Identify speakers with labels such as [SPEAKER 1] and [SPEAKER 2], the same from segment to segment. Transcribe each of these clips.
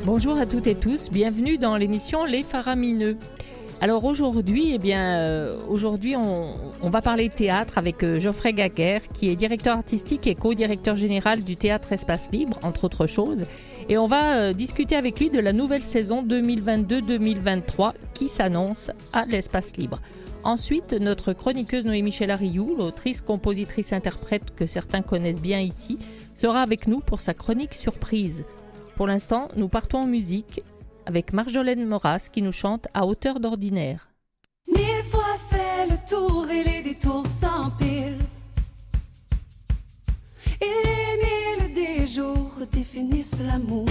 [SPEAKER 1] Bonjour à toutes et tous, bienvenue dans l'émission Les Faramineux. Alors aujourd'hui, on va parler théâtre avec Geoffrey Gaguerre, qui est directeur artistique et co-directeur général du Théâtre Espace Libre, entre autres choses. Et on va discuter avec lui de la nouvelle saison 2022-2023 qui s'annonce à l'Espace Libre. Ensuite, notre chroniqueuse Noémie Rioux, l'autrice, compositrice, interprète que certains connaissent bien ici, sera avec nous pour sa chronique surprise. Pour l'instant, nous partons en musique avec Marjolaine Moras qui nous chante À hauteur d'ordinaire.
[SPEAKER 2] 1000 fois fait le tour et les détours s'empilent. Et les 1000 des jours définissent l'amour.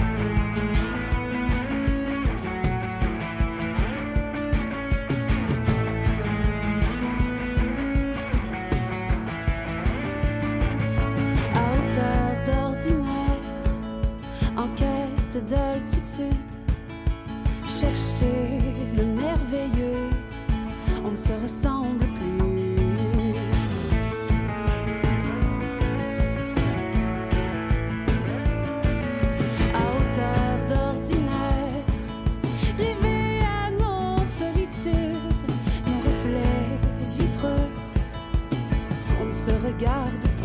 [SPEAKER 2] À hauteur d'ordinaire, en quête d'altitude, chercher le merveilleux, on ne se ressemble plus. À hauteur d'ordinaire, rêver à nos solitudes, nos reflets vitreux, on ne se regarde plus.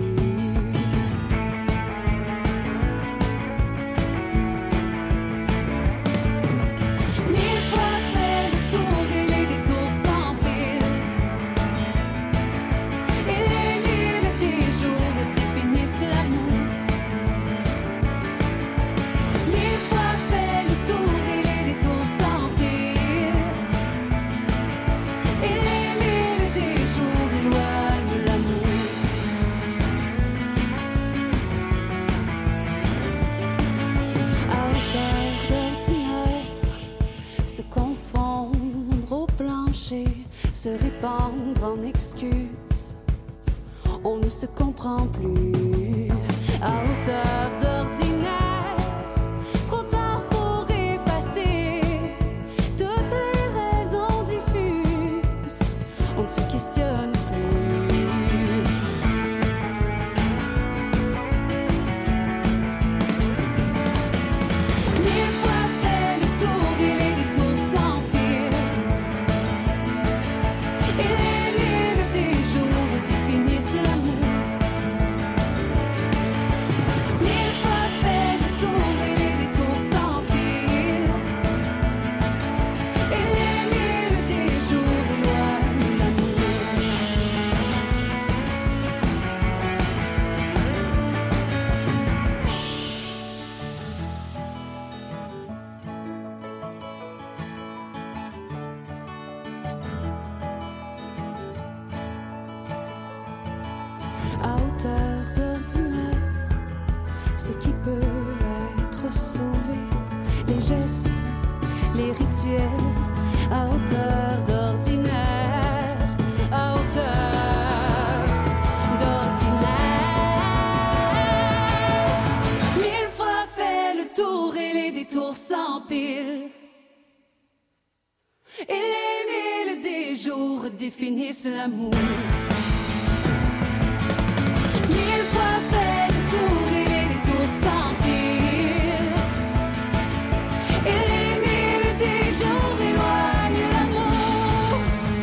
[SPEAKER 2] Se répandre en excuses, on ne se comprend plus. À hauteur d'ordinaire, trop tard pour effacer toutes les raisons diffuses, on ne se questionne plus. Mille fois fait le tour et les détours s'empilent. Et les 1000 des jours définissent l'amour. 1000 fois fait le tour et les détours s'empilent. Et les 1000 des jours éloignent l'amour. À hauteur d'ordinaire, ce qui peut être sauvé, les gestes, les rituels, à hauteur d'ordinaire, à hauteur d'ordinaire. 1000 fois fait le tour et les détours s'empilent. Et les 1000 des jours définissent l'amour. 1000 fois fait le tour et les détours s'empilent. Et les 1000 des jours éloignent l'amour.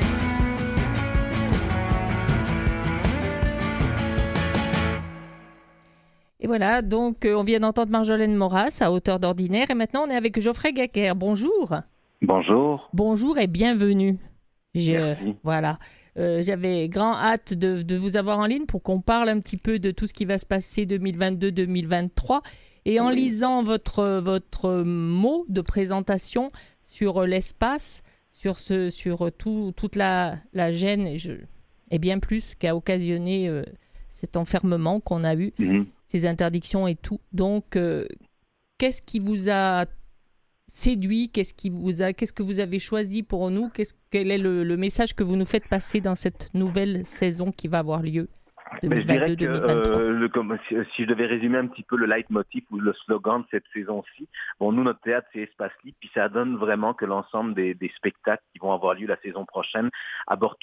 [SPEAKER 1] Et voilà, donc on vient d'entendre Marjolaine Moras à hauteur d'ordinaire et maintenant on est avec Geoffrey Gaguerre. Bonjour.
[SPEAKER 3] Bonjour.
[SPEAKER 1] Bonjour et bienvenue.
[SPEAKER 3] Merci.
[SPEAKER 1] Voilà. J'avais grand hâte de vous avoir en ligne pour qu'on parle un petit peu de tout ce qui va se passer 2022-2023. Et en lisant votre mot de présentation sur l'espace, sur toute la gêne et bien plus qu'a occasionné cet enfermement qu'on a eu, ces interdictions et tout. Donc, qu'est-ce qui vous a séduit? Qu'est-ce que vous avez choisi pour nous? Quel est le message que vous nous faites passer dans cette nouvelle saison qui va avoir lieu
[SPEAKER 3] 2022-2023? Si je devais résumer un petit peu le leitmotiv ou le slogan de cette saison-ci, bon, nous, notre théâtre, c'est Espace Libre, puis ça donne vraiment que l'ensemble des spectacles qui vont avoir lieu la saison prochaine abordent tous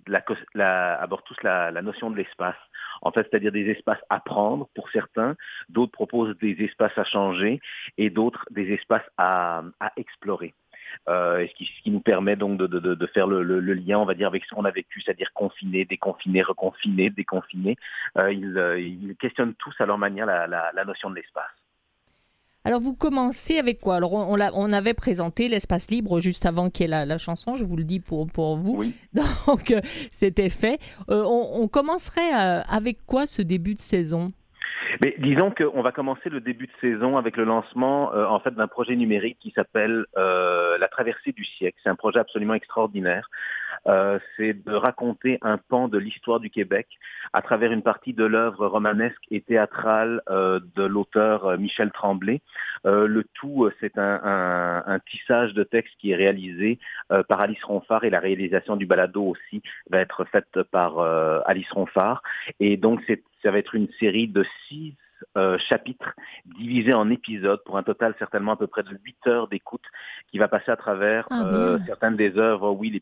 [SPEAKER 3] abordent tous la notion de l'espace. En fait, c'est-à-dire des espaces à prendre pour certains, d'autres proposent des espaces à changer et d'autres des espaces à explorer. Ce qui nous permet donc de faire le lien, on va dire, avec ce qu'on a vécu, c'est-à-dire confiné, déconfiné, reconfiné, déconfiné. Ils questionnent tous à leur manière la notion de l'espace.
[SPEAKER 1] Alors, vous commencez avec quoi? Alors, on avait présenté l'espace libre juste avant qu'il y ait la chanson, je vous le dis pour vous.
[SPEAKER 3] Oui.
[SPEAKER 1] Donc, c'était fait. On commencerait avec quoi ce début de saison?
[SPEAKER 3] Mais disons qu'on va commencer le début de saison avec le lancement en fait d'un projet numérique qui s'appelle La Traversée du siècle. C'est un projet absolument extraordinaire. C'est de raconter un pan de l'histoire du Québec à travers une partie de l'œuvre romanesque et théâtrale de l'auteur Michel Tremblay. Le tout, c'est un tissage de texte qui est réalisé par Alice Ronfart et la réalisation du balado aussi va être faite par Alice Ronfart. Et donc, ça va être une série de 6 chapitres divisés en épisodes pour un total certainement à peu près de 8 heures d'écoute qui va passer à travers certaines des œuvres, les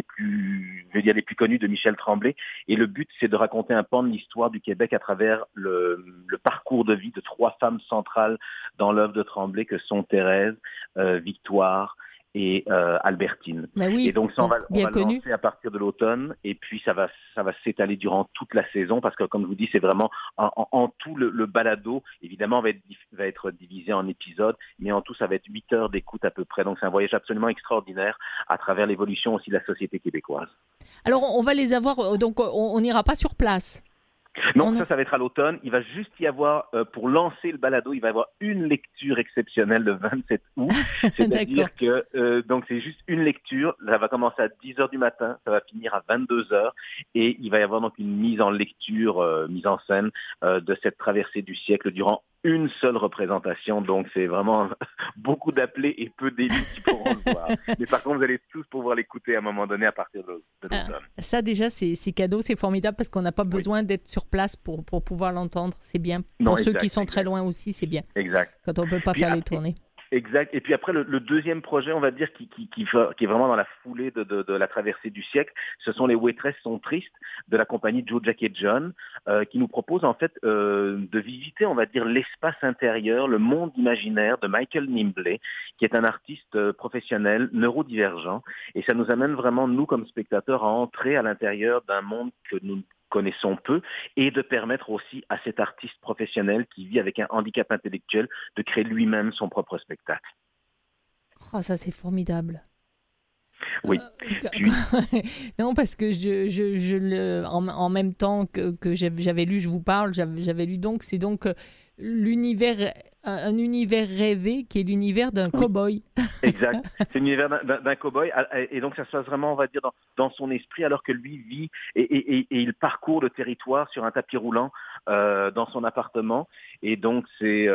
[SPEAKER 3] plus connues de Michel Tremblay. Et le but, c'est de raconter un pan de l'histoire du Québec à travers le parcours de vie de 3 femmes centrales dans l'œuvre de Tremblay que sont Thérèse, Victoire et Albertine.
[SPEAKER 1] Oui,
[SPEAKER 3] et donc ça, on va le lancer à partir de l'automne et puis ça va s'étaler durant toute la saison parce que comme je vous dis, c'est vraiment en tout le balado, évidemment, va être divisé en épisodes, mais en tout, ça va être 8 heures d'écoute à peu près. Donc c'est un voyage absolument extraordinaire à travers l'évolution aussi de la société québécoise.
[SPEAKER 1] Alors on va les avoir, donc on n'ira pas sur place.
[SPEAKER 3] Non, ça va être à l'automne. Il va juste y avoir, pour lancer le balado, il va y avoir une lecture exceptionnelle le 27 août. C'est-à-dire que, donc c'est juste une lecture. Ça va commencer à 10 heures du matin, ça va finir à 22 heures. Et il va y avoir donc une mise en lecture, mise en scène de cette traversée du siècle durant une seule représentation, donc c'est vraiment beaucoup d'appelés et peu d'élus qui pourront le voir. Mais par contre, vous allez tous pouvoir l'écouter à un moment donné à partir de l'automne.
[SPEAKER 1] Ça déjà, c'est cadeau, c'est formidable parce qu'on n'a pas besoin d'être sur place pour pouvoir l'entendre. C'est bien. Pour ceux qui sont très loin aussi, c'est bien.
[SPEAKER 3] Exact.
[SPEAKER 1] Quand on ne peut pas faire les tournées.
[SPEAKER 3] Exact. Et puis après, le deuxième projet, on va dire, qui est vraiment dans la foulée de la traversée du siècle, ce sont les Waitresses sont tristes de la compagnie Joe, Jack et John, qui nous propose en fait de visiter, on va dire, l'espace intérieur, le monde imaginaire de Michael Nimbley, qui est un artiste professionnel neurodivergent. Et ça nous amène vraiment, nous, comme spectateurs, à entrer à l'intérieur d'un monde que nous connaissons peu et de permettre aussi à cet artiste professionnel qui vit avec un handicap intellectuel de créer lui-même son propre spectacle.
[SPEAKER 1] Oh, ça c'est formidable.
[SPEAKER 3] Oui.
[SPEAKER 1] Non, parce que en même temps que j'avais lu, je vous parle, j'avais lu donc, c'est donc l'univers, un univers rêvé qui est l'univers d'un cow-boy.
[SPEAKER 3] Exact. C'est l'univers d'un cow-boy et donc ça se passe vraiment, on va dire, dans son esprit alors que lui vit et il parcourt le territoire sur un tapis roulant dans son appartement et donc c'est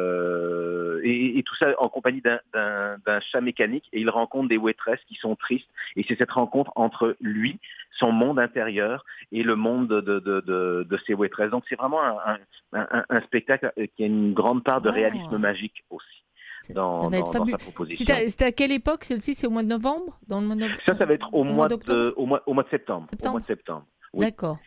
[SPEAKER 3] et tout ça en compagnie d'un chat mécanique et il rencontre des waitresses qui sont tristes et c'est cette rencontre entre lui, son monde intérieur et le monde de ses waitresses. Donc c'est vraiment un spectacle qui a une grande part de réalisme magique aussi. Dans sa proposition.
[SPEAKER 1] C'est à quelle époque celle-ci? C'est au mois de novembre?
[SPEAKER 3] Ça va être au mois de septembre. Au mois de septembre. Oui.
[SPEAKER 1] D'accord.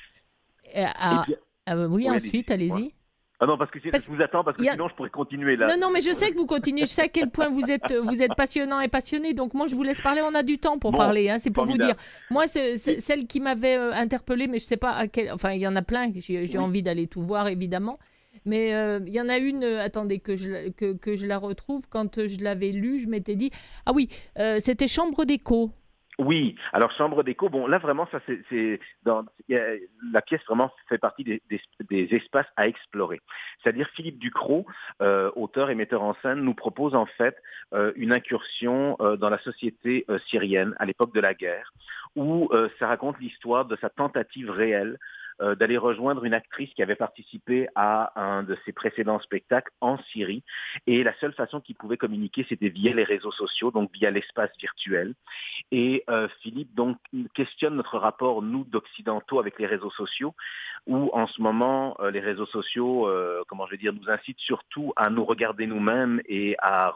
[SPEAKER 1] Oui, ensuite, allez-y.
[SPEAKER 3] Ah non, parce que je vous attends, parce que sinon je pourrais continuer là.
[SPEAKER 1] Non, mais je sais que vous continuez, je sais à quel point vous êtes passionnant et passionné, donc moi je vous laisse parler, on a du temps pour parler, c'est pour formidable. Vous dire. Moi, c'est celle qui m'avait interpellée, mais je ne sais pas à quel... Enfin, il y en a plein, j'ai envie d'aller tout voir, évidemment. Mais il y en a une, attendez, que je la retrouve, quand je l'avais lue, je m'étais dit, ah oui, c'était Chambre d'écho.
[SPEAKER 3] Oui, alors Chambre d'écho, bon là vraiment ça c'est la pièce vraiment fait partie des espaces à explorer. C'est-à-dire Philippe Ducrot, auteur et metteur en scène, nous propose en fait une incursion dans la société syrienne à l'époque de la guerre, où ça raconte l'histoire de sa tentative réelle d'aller rejoindre une actrice qui avait participé à un de ses précédents spectacles en Syrie. Et la seule façon qu'il pouvait communiquer, c'était via les réseaux sociaux, donc via l'espace virtuel. Et Philippe donc questionne notre rapport, nous, d'occidentaux, avec les réseaux sociaux, où en ce moment, les réseaux sociaux, nous incitent surtout à nous regarder nous-mêmes et à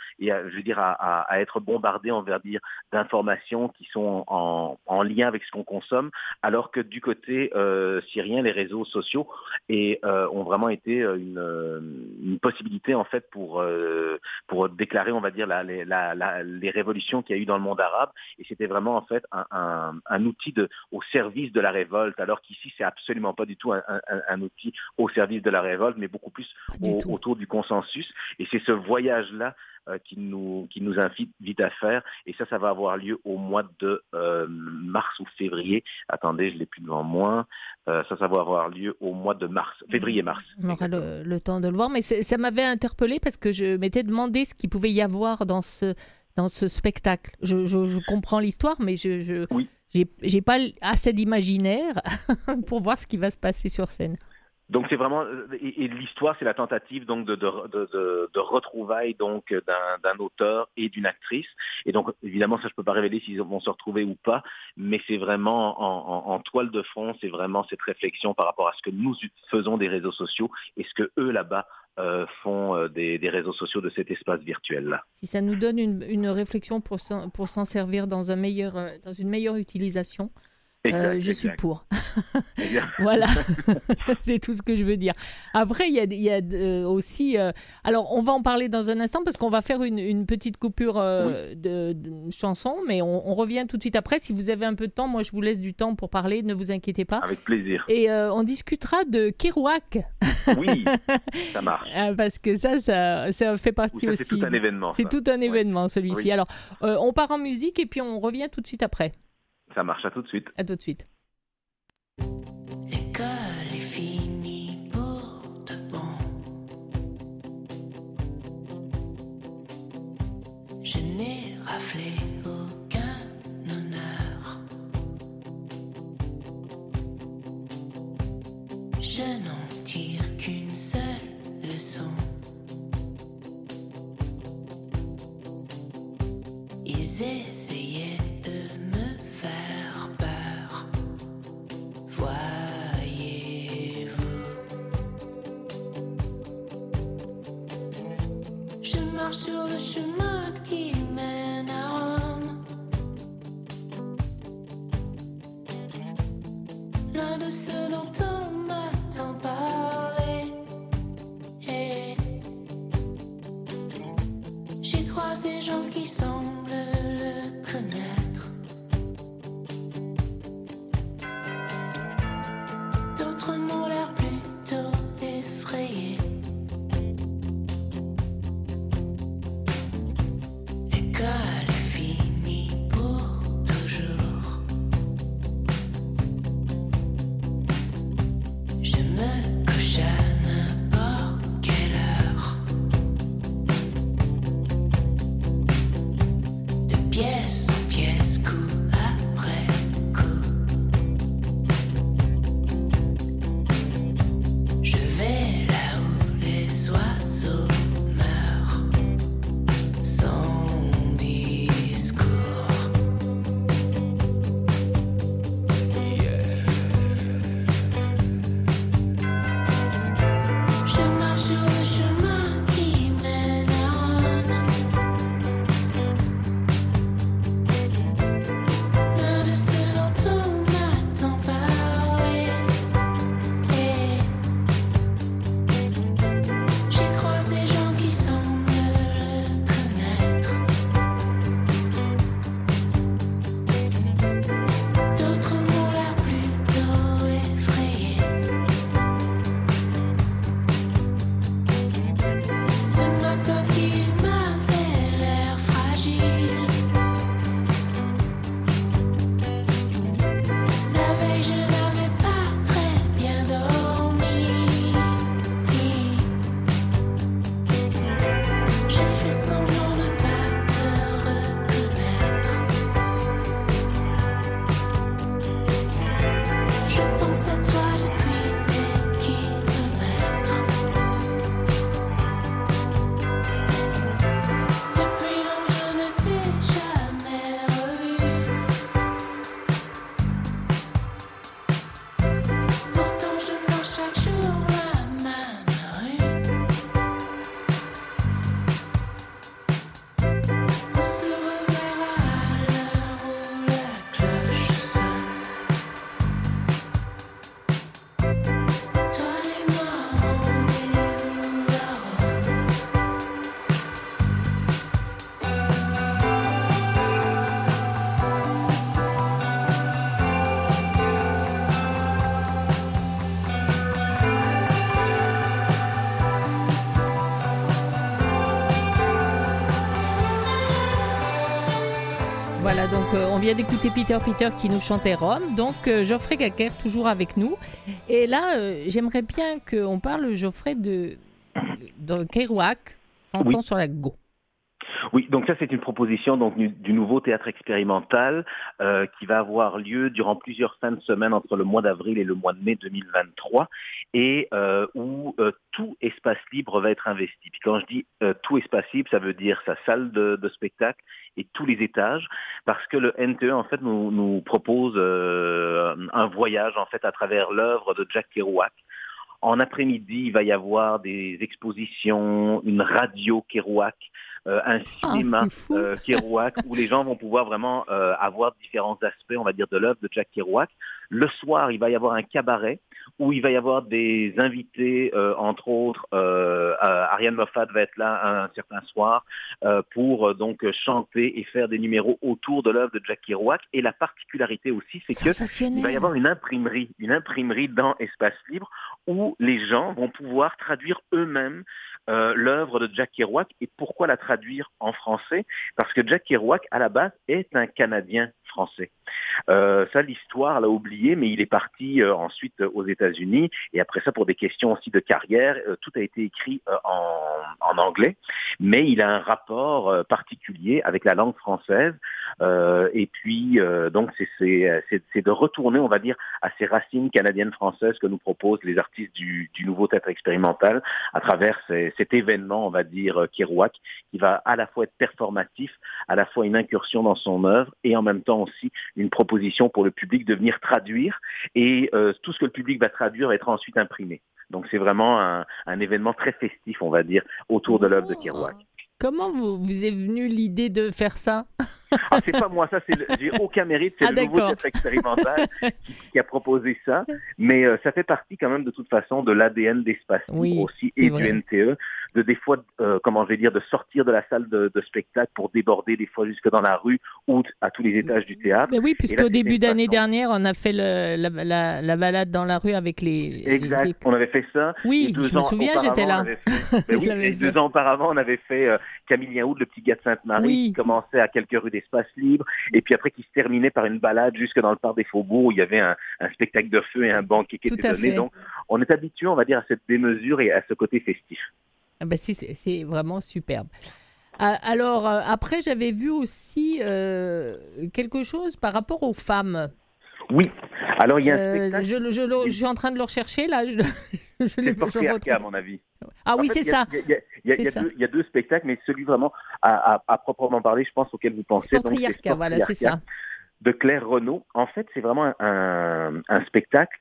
[SPEAKER 3] être bombardés, on va dire, d'informations qui sont en lien avec ce qu'on consomme, alors que du côté syrien, les réseaux sociaux ont vraiment été une possibilité en fait pour déclarer, on va dire, les révolutions qu'il y a eu dans le monde arabe. Et c'était vraiment en fait un outil au service de la révolte, alors qu'ici c'est absolument pas du tout un outil au service de la révolte, mais beaucoup plus autour du consensus. Et c'est ce voyage-là qui nous invite à faire. Et ça va avoir lieu au mois de mars ou février. Attendez, je ne l'ai plus devant moi. Ça va avoir lieu au mois de février-mars.
[SPEAKER 1] On aura le temps de le voir. Mais ça m'avait interpellée parce que je m'étais demandé ce qu'il pouvait y avoir dans ce spectacle. Je comprends l'histoire, mais
[SPEAKER 3] Oui.
[SPEAKER 1] j'ai pas assez d'imaginaire pour voir ce qui va se passer sur scène.
[SPEAKER 3] Donc c'est vraiment, et l'histoire, c'est la tentative donc de retrouvailles donc d'un auteur et d'une actrice. Et donc évidemment ça je peux pas révéler s'ils vont se retrouver ou pas, mais c'est vraiment en toile de fond, c'est vraiment cette réflexion par rapport à ce que nous faisons des réseaux sociaux et ce que eux là-bas font des réseaux sociaux, de cet espace virtuel là.
[SPEAKER 1] Si ça nous donne une réflexion pour s'en servir dans une meilleure utilisation. Je suis pour. Voilà, c'est tout ce que je veux dire. Après, il y a aussi... alors, on va en parler dans un instant parce qu'on va faire une petite coupure de chanson, mais on revient tout de suite après. Si vous avez un peu de temps, moi, je vous laisse du temps pour parler, ne vous inquiétez pas.
[SPEAKER 3] Avec plaisir.
[SPEAKER 1] Et on discutera de Kerouac.
[SPEAKER 3] Oui, ça marche.
[SPEAKER 1] Parce que ça fait partie aussi.
[SPEAKER 3] C'est tout un événement.
[SPEAKER 1] C'est tout un événement, celui-ci.
[SPEAKER 3] Oui.
[SPEAKER 1] Alors, on part en musique et puis on revient tout de suite après.
[SPEAKER 3] Ça marche, à tout de suite.
[SPEAKER 1] À tout de suite.
[SPEAKER 4] L'école est finie pour de bon. Je n'ai raflé aucun honneur. Je n'en tire qu'une seule leçon. Ils essayaient de me faire peur. Voyez-vous, je marche sur le chemin qui mène à Rome. L'un de ceux dont on m'a tant parlé. Et j'y croise des gens qui semblent le connaître. D'autres m'ont l'air plutôt effrayés.
[SPEAKER 1] donc on vient d'écouter Peter qui nous chantait Rome. Donc Geoffrey Gaquer toujours avec nous. Et là, j'aimerais bien qu'on parle, Geoffrey, de Kerouac, Chantons sur la go.
[SPEAKER 3] Oui, donc ça c'est une proposition donc du nouveau théâtre expérimental qui va avoir lieu durant plusieurs fins de semaine entre le mois d'avril et le mois de mai 2023 et où tout espace libre va être investi. Puis quand je dis tout espace libre, ça veut dire sa salle de spectacle et tous les étages, parce que le NTE en fait nous propose un voyage en fait à travers l'œuvre de Jack Kerouac. En après-midi, il va y avoir des expositions, une radio Kerouac, un cinéma Kerouac, où les gens vont pouvoir vraiment avoir différents aspects, on va dire, de l'œuvre de Jack Kerouac. Le soir, il va y avoir un cabaret où il va y avoir des invités, entre autres, Ariane Moffat va être là un certain soir pour donc chanter et faire des numéros autour de l'œuvre de Jack Kerouac. Et la particularité aussi, c'est qu'il va y avoir une imprimerie dans Espace Libre où les gens vont pouvoir traduire eux-mêmes l'œuvre de Jack Kerouac. Et pourquoi la traduire en français? Parce que Jack Kerouac, à la base, est un Canadien français. Ça, l'histoire l'a oublié, mais il est parti ensuite aux États-Unis. Et après ça, pour des questions aussi de carrière, tout a été écrit en anglais. Mais il a un rapport particulier avec la langue française. Et puis, donc, c'est de retourner, on va dire, à ces racines canadiennes-françaises que nous proposent les artistes du nouveau théâtre expérimental à travers cet événement, on va dire, Kerouac, qui va à la fois être performatif, à la fois une incursion dans son œuvre et en même temps aussi une proposition pour le public de venir traduire. Et tout ce que le public va traduire va être ensuite imprimé. Donc c'est vraiment un événement très festif, on va dire, autour de l'œuvre de Kerouac.
[SPEAKER 1] Comment vous est venue l'idée de faire ça?
[SPEAKER 3] Ah, c'est pas moi, ça, j'ai aucun mérite, c'est le nouveau théâtre expérimental qui a proposé ça, mais ça fait partie quand même de toute façon de l'ADN d'Espace Libre aussi et du NTE, de des fois, comment je vais dire, de sortir de la salle de spectacle pour déborder des fois jusque dans la rue ou à tous les étages du théâtre.
[SPEAKER 1] Mais oui, puisqu'au début d'année dernière, on a fait la balade dans la rue avec les...
[SPEAKER 3] Exact, on avait fait ça.
[SPEAKER 1] Oui, je me souviens, j'étais là.
[SPEAKER 3] Et 2 ans auparavant, on avait fait Camille Yaoud, le petit gars de Sainte-Marie, qui commençait à quelques rues d'Espace Libre, et puis après qui se terminait par une balade jusque dans le parc des Faubourgs où il y avait un spectacle de feu et un banquet qui était donné. Donc on est habitué, on va dire, à cette démesure et à ce côté festif.
[SPEAKER 1] Ah ben c'est vraiment superbe. Alors après, j'avais vu aussi quelque chose par rapport aux femmes.
[SPEAKER 3] Oui, alors il y a un spectacle...
[SPEAKER 1] Je suis en train de le rechercher là.
[SPEAKER 3] C'est le patriarcat, à mon avis.
[SPEAKER 1] Ah oui, c'est ça.
[SPEAKER 3] Il y a 2 spectacles, mais celui vraiment à proprement parler, je pense, auquel vous pensez.
[SPEAKER 1] Patriarcat, voilà, c'est ça.
[SPEAKER 3] De Claire Renaud. En fait, c'est vraiment un spectacle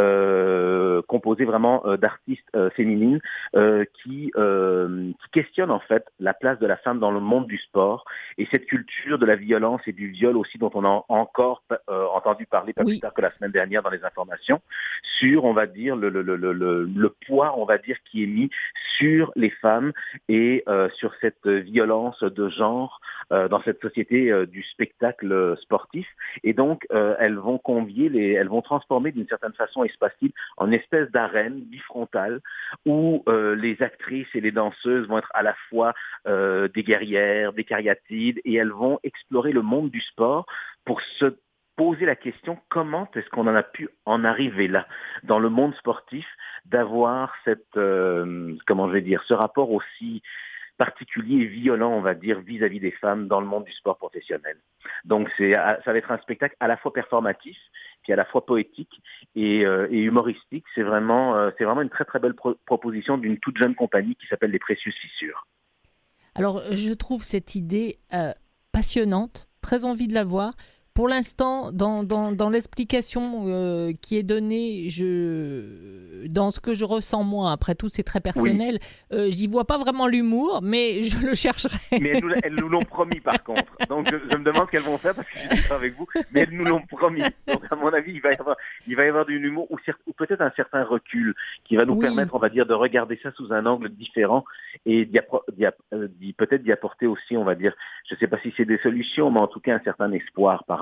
[SPEAKER 3] composé vraiment d'artistes féminines qui questionnent en fait la place de la femme dans le monde du sport et cette culture de la violence et du viol aussi dont on a encore entendu parler pas plus tard que la semaine dernière dans les informations sur, on va dire, le poids, on va dire, qui est mis sur les femmes et sur cette violence de genre dans cette société du spectacle sportif. Et donc, elles vont elles vont transformer d'une certaine façon Espace Libre en une espèce d'arène bifrontale où les actrices et les danseuses vont être à la fois des guerrières, des cariatides, et elles vont explorer le monde du sport pour se poser la question comment est-ce qu'on en a pu en arriver là, dans le monde sportif, d'avoir cette, comment je vais dire, ce rapport aussi particulier et violent, on va dire, vis-à-vis des femmes dans le monde du sport professionnel. Donc ça va être un spectacle à la fois performatif, puis à la fois poétique et humoristique. C'est vraiment une très très belle proposition d'une toute jeune compagnie qui s'appelle Les Précieuses Fissures.
[SPEAKER 1] Alors, je trouve cette idée passionnante, très envie de la voir. Pour l'instant, dans l'explication qui est donnée, dans ce que je ressens moi, après tout c'est très personnel, je n'y vois pas vraiment l'humour, mais je le chercherai.
[SPEAKER 3] Mais elles nous l'ont promis par contre, donc je me demande ce qu'elles vont faire parce que je suis d'accord avec vous, mais elles nous l'ont promis. Donc à mon avis, il va y avoir du humour ou peut-être un certain recul qui va nous permettre, on va dire, de regarder ça sous un angle différent et peut-être d'y apporter aussi, on va dire, je ne sais pas si c'est des solutions, mais en tout cas un certain espoir par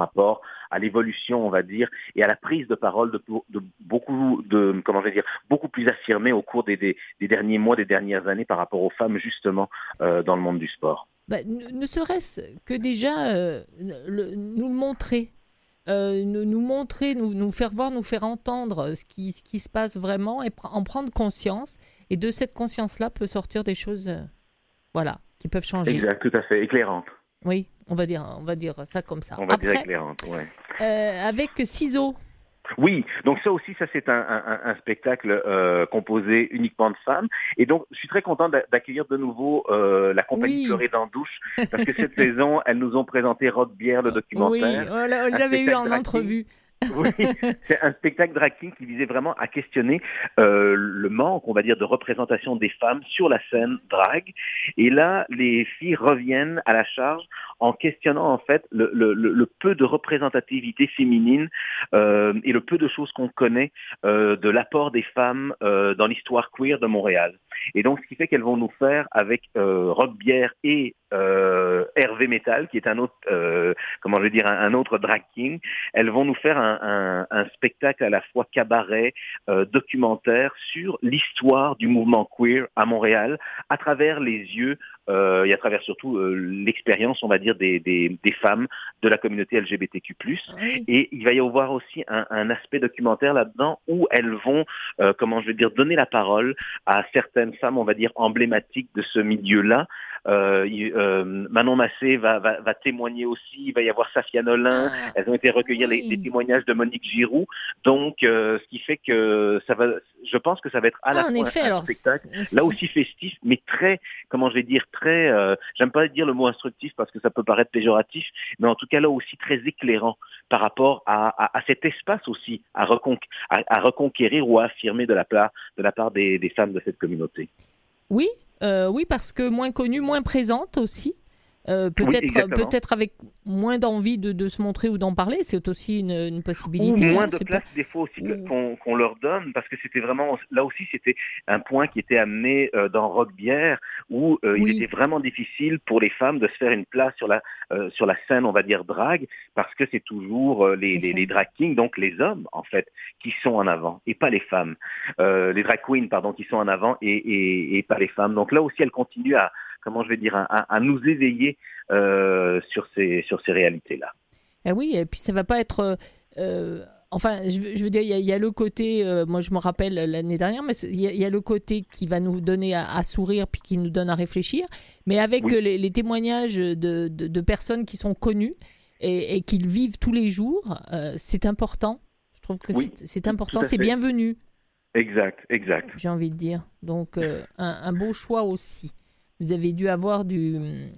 [SPEAKER 3] rapport à l'évolution, on va dire, et à la prise de parole de beaucoup plus affirmée au cours des derniers mois, des dernières années par rapport aux femmes, justement, dans le monde du sport.
[SPEAKER 1] Ne serait-ce que déjà nous le montrer. Nous montrer, nous faire voir, nous faire entendre ce qui se passe vraiment et en prendre conscience. Et de cette conscience-là peut sortir des choses qui peuvent changer.
[SPEAKER 3] Exact, tout à fait, éclairante.
[SPEAKER 1] Oui, on va dire ça comme ça.
[SPEAKER 3] On va dire éclairante, ouais.
[SPEAKER 1] Avec Ciseaux.
[SPEAKER 3] Oui, donc ça aussi, c'est un spectacle composé uniquement de femmes. Et donc, je suis très content d'accueillir de nouveau la compagnie Pleurer dans douche, parce que cette saison, elles nous ont présenté Rock Bière, le documentaire.
[SPEAKER 1] Oui, j'avais eu en entrevue.
[SPEAKER 3] Oui, c'est un spectacle drag king qui visait vraiment à questionner le manque, on va dire, de représentation des femmes sur la scène drag. Et là, les filles reviennent à la charge en questionnant en fait le peu de représentativité féminine et le peu de choses qu'on connaît de l'apport des femmes dans l'histoire queer de Montréal. Et donc, ce qui fait qu'elles vont nous faire avec Rock Bière et Hervé Metal, qui est un autre, un autre drag king, elles vont nous faire un spectacle à la fois cabaret, documentaire sur l'histoire du mouvement queer à Montréal, à travers les yeux et à travers surtout l'expérience, on va dire, des femmes de la communauté LGBTQ+. Oui. Et il va y avoir aussi un aspect documentaire là-dedans où elles vont, donner la parole à certaines femmes, on va dire, emblématiques de ce milieu-là. Manon Massé va témoigner aussi, il va y avoir Safia Nolin, elles ont été recueillir les témoignages de Monique Giroux, donc ce qui fait que je pense que ça va être à la fois un spectacle, là aussi festif, mais très, j'aime pas dire le mot instructif parce que ça peut paraître péjoratif, mais en tout cas là aussi très éclairant par rapport à cet espace aussi à reconquérir ou à affirmer de la part des femmes de cette communauté.
[SPEAKER 1] Oui, parce que moins connue, moins présente aussi. Peut-être avec moins d'envie de se montrer ou d'en parler, c'est aussi une possibilité.
[SPEAKER 3] Ou moins de place des fois aussi qu'on leur donne, parce que c'était vraiment, là aussi c'était un point qui était amené dans Rock Bière, où il était vraiment difficile pour les femmes de se faire une place sur la scène, on va dire drag, parce que c'est toujours les drag kings, donc les hommes en fait, qui sont en avant, et pas les femmes. Les drag queens, pardon, qui sont en avant et pas les femmes. Donc là aussi, elles continuent à nous éveiller sur ces réalités-là.
[SPEAKER 1] Ah oui, et puis ça va pas être... je veux dire, il y a le côté, moi je me rappelle l'année dernière, mais il y a le côté qui va nous donner à sourire puis qui nous donne à réfléchir, mais avec les témoignages de personnes qui sont connues et qui le vivent tous les jours, c'est important. Je trouve que c'est important, c'est bienvenu.
[SPEAKER 3] Exact.
[SPEAKER 1] J'ai envie de dire. Donc, un beau choix aussi. Vous avez dû avoir des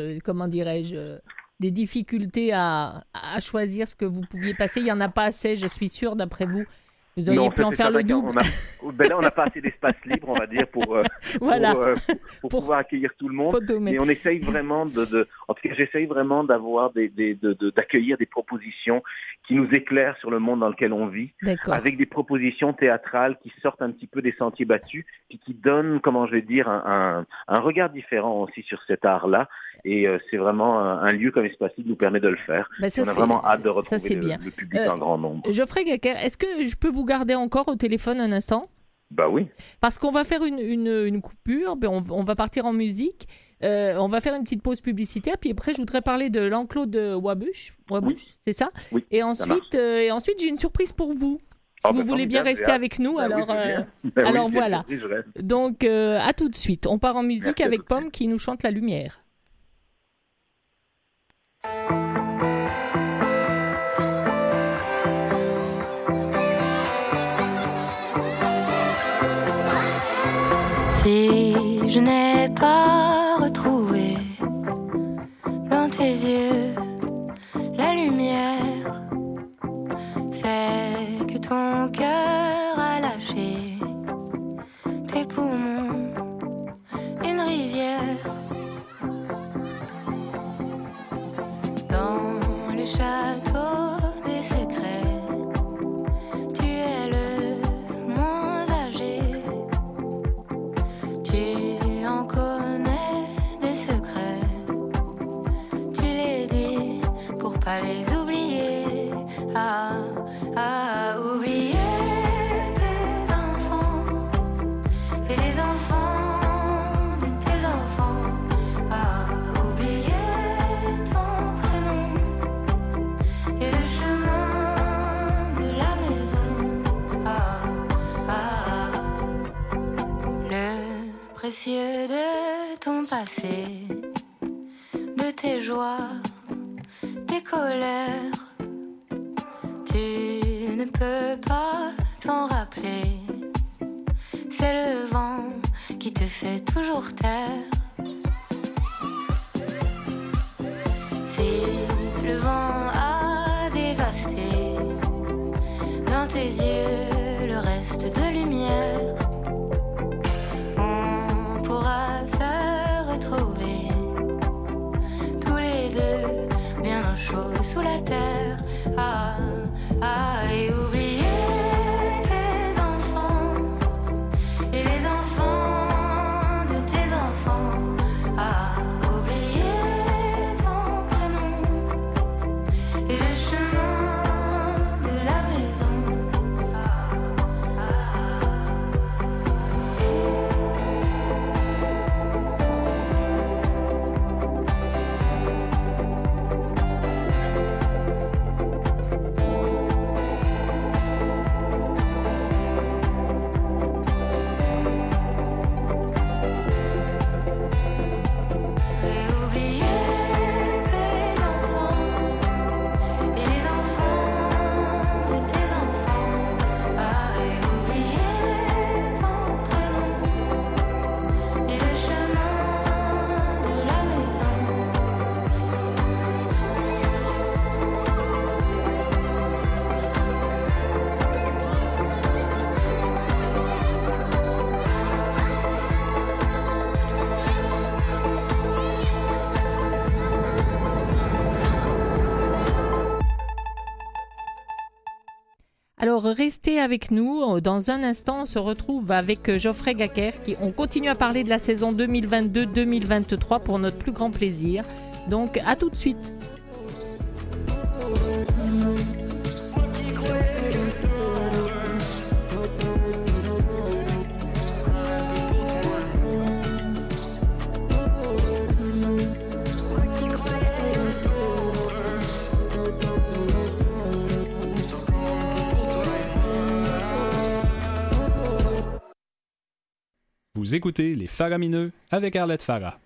[SPEAKER 1] difficultés à choisir ce que vous pouviez passer. Il n'y en a pas assez, je suis sûre, d'après vous. Vous auriez pu en faire le double.
[SPEAKER 3] Là, on n'a pas assez d'espace libre, on va dire, pour pouvoir accueillir tout le monde. Mais on essaye vraiment en tout cas, j'essaye vraiment d'avoir d'accueillir des propositions qui nous éclairent sur le monde dans lequel on vit, avec des propositions théâtrales qui sortent un petit peu des sentiers battus, puis qui donnent, un regard différent aussi sur cet art-là. Et c'est vraiment un lieu comme Espace Libre nous permet de le faire. On a vraiment hâte de retrouver le public en grand nombre.
[SPEAKER 1] Geoffrey Gacker, est-ce que je peux vous garder encore au téléphone un instant?
[SPEAKER 3] Bah oui.
[SPEAKER 1] Parce qu'on va faire une coupure, on va partir en musique, on va faire une petite pause publicitaire, puis après je voudrais parler de l'enclos de Wabush, c'est ça? Oui. Et ensuite j'ai une surprise pour vous. Si vous voulez bien rester avec nous, alors voilà. Donc à tout de suite. On part en musique avec Pomme qui nous chante La Lumière.
[SPEAKER 4] Si je n'ai pas retrouvé dans tes yeux la lumière, c'est que ton cœur a lâché tes poumons, une rivière. Dans le château des secrets, tu es le moins âgé. Tu en connais des secrets, tu les dis pour pas les oublier. précieux de ton passé, de tes joies, tes colères. Tu ne peux pas t'en rappeler. C'est le vent qui te fait toujours taire. Si le vent a dévasté dans tes yeux le reste de lumière, on pourra se retrouver tous les deux bien au chaud sous la terre. Et oublier tes enfants et les enfants de tes enfants. Oublier ton prénom et le chemin de la maison.
[SPEAKER 1] Alors restez avec nous, dans un instant on se retrouve avec Geoffrey Gacker on continue à parler de la saison 2022-2023 pour notre plus grand plaisir. Donc à tout de suite.
[SPEAKER 5] Vous écoutez Les Faramineux avec Arlette Farah.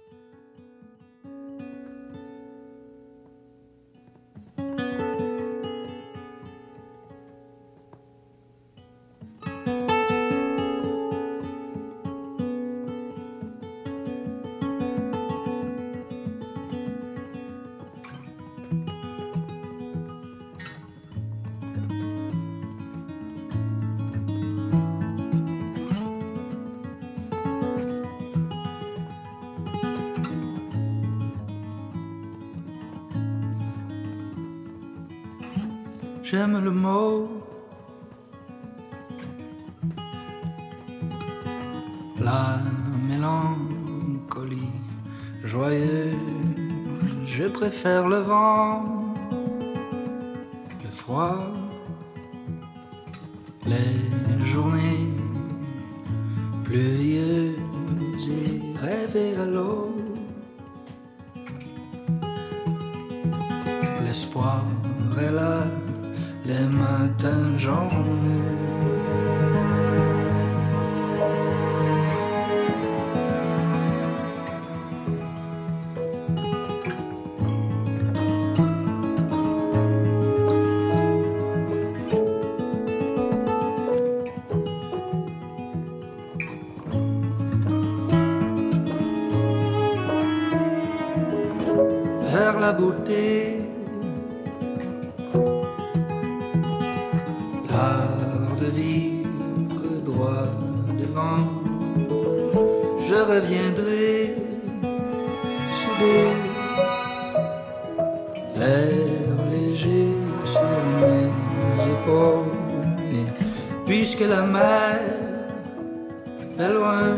[SPEAKER 6] J'aime le mot, la mélancolie joyeuse. Je préfère le vent, le froid, les journées pluvieuses et rêver à l'eau. L'espoir est là. Les matins journeux. Vers la beauté. L'art de vivre droit devant, je reviendrai souder l'air léger sur mes épaules. Et puisque la mer est loin,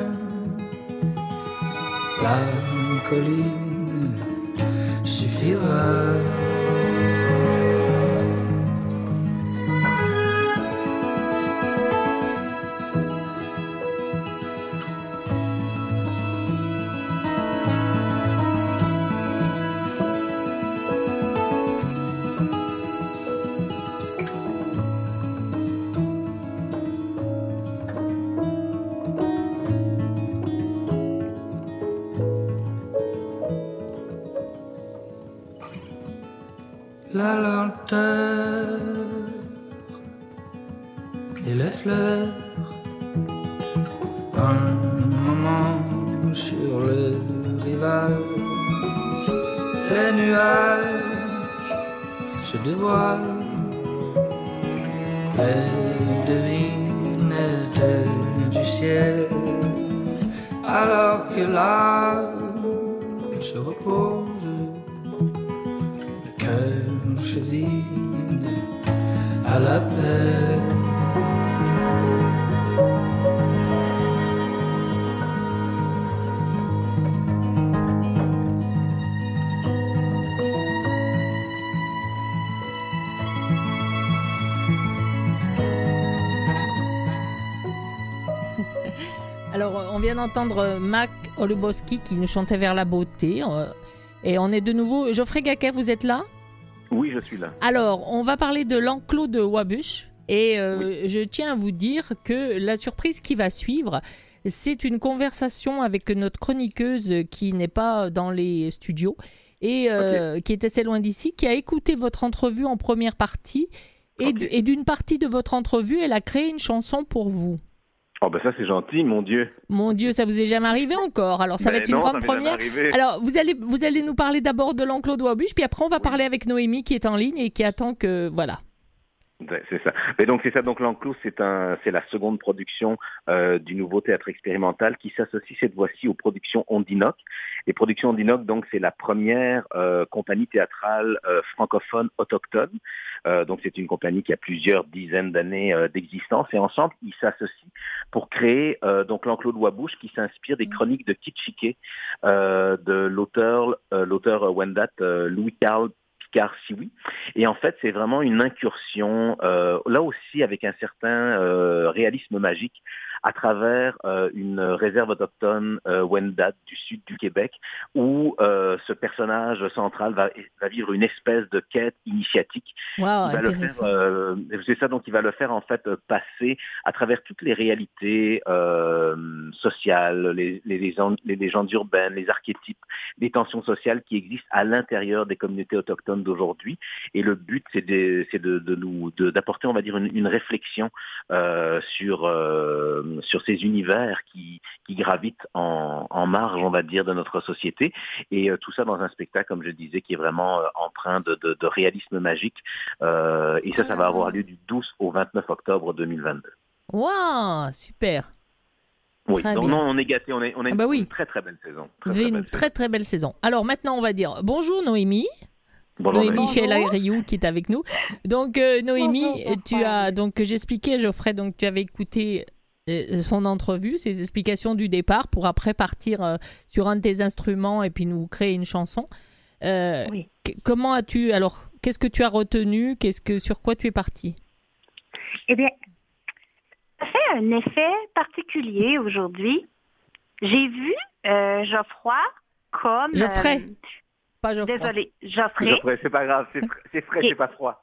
[SPEAKER 6] la colline suffira. la lenteur et les fleurs. Un moment sur le rivage, les nuages se dévoilent, les devinettes du ciel, alors que l'âme se repose, le cœur se vide à la paix.
[SPEAKER 1] Alors, on vient d'entendre Mac Oluboski qui nous chantait Vers la beauté. Et on est de nouveau... Geoffrey Gaquet, vous êtes là ?
[SPEAKER 3] Oui, je suis là.
[SPEAKER 1] Alors, on va parler de l'enclos de Wabush. Et
[SPEAKER 3] Oui.
[SPEAKER 1] je tiens à vous dire que la surprise qui va suivre, c'est une conversation avec notre chroniqueuse qui n'est pas dans les studios et qui est assez loin d'ici, qui a écouté votre entrevue en première partie. Et,
[SPEAKER 3] Ok.
[SPEAKER 1] et d'une partie de votre entrevue, elle a créé une chanson pour vous.
[SPEAKER 3] Oh ben ça c'est gentil, mon Dieu.
[SPEAKER 1] Mon Dieu, ça vous est jamais arrivé encore. Alors ça va
[SPEAKER 3] Mais
[SPEAKER 1] être une
[SPEAKER 3] non,
[SPEAKER 1] grande
[SPEAKER 3] ça m'est jamais
[SPEAKER 1] première.
[SPEAKER 3] arrivé.
[SPEAKER 1] Alors vous allez nous parler d'abord de l'enclos de Wabush, puis après on va parler avec Noémie qui est en ligne et qui attend que voilà.
[SPEAKER 3] C'est ça. Mais donc c'est ça. Donc l'Enclos, c'est la seconde production du nouveau théâtre expérimental qui s'associe cette fois-ci aux productions Ondinoc. Les productions Ondinoc, donc c'est la première compagnie théâtrale francophone autochtone. Donc c'est une compagnie qui a plusieurs dizaines d'années d'existence et ensemble ils s'associent pour créer donc l'Enclos de Wabush qui s'inspire des chroniques de Kitchike de l'auteur Wendat Louis-Carl Picard-Sioui. Et en fait, c'est vraiment une incursion, là aussi avec un certain réalisme magique, à travers une réserve autochtone Wendat du sud du Québec, où ce personnage central va vivre une espèce de quête initiatique.
[SPEAKER 1] Waouh,
[SPEAKER 3] Il va le
[SPEAKER 1] intéressant.
[SPEAKER 3] faire, c'est ça, donc il va le faire en fait passer à travers toutes les réalités sociales, les légendes urbaines, les archétypes, les tensions sociales qui existent à l'intérieur des communautés autochtones d'aujourd'hui. Et le but, c'est d'apporter, on va dire, une réflexion sur ces univers qui gravitent en marge, on va dire, de notre société. Et tout ça dans un spectacle, comme je disais, qui est vraiment empreint de réalisme magique. Et ça va avoir lieu du 12 au 29 octobre 2022.
[SPEAKER 1] Waouh, super.
[SPEAKER 3] Oui,
[SPEAKER 1] Très
[SPEAKER 3] donc
[SPEAKER 1] bien.
[SPEAKER 3] non, on est gâtés, on a
[SPEAKER 1] Ah bah oui.
[SPEAKER 3] une très très belle saison.
[SPEAKER 1] Vous avez une très très belle saison. Alors maintenant, on va dire bonjour Noémie.
[SPEAKER 3] Bonjour,
[SPEAKER 1] Noémie
[SPEAKER 3] Noémie.
[SPEAKER 1] Chelairiou qui est avec nous. Donc Noémie, tu as donc j'expliquais à Geoffrey, donc tu avais écouté son entrevue, ses explications du départ pour après partir sur un de tes instruments et puis nous créer une chanson.
[SPEAKER 7] Oui.
[SPEAKER 1] Comment as-tu alors qu'est-ce que tu as retenu, sur quoi tu es parti?
[SPEAKER 7] Eh bien, ça fait un effet particulier aujourd'hui. J'ai vu Geoffroy comme...
[SPEAKER 1] Geoffrey. Pas Geoffroy.
[SPEAKER 7] Désolée, Geoffrey.
[SPEAKER 3] C'est pas grave, c'est frais,
[SPEAKER 7] Et-
[SPEAKER 3] c'est pas froid.